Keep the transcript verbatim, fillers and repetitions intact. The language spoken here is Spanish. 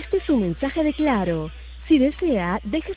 Este es un mensaje de Claro. Si desea, deje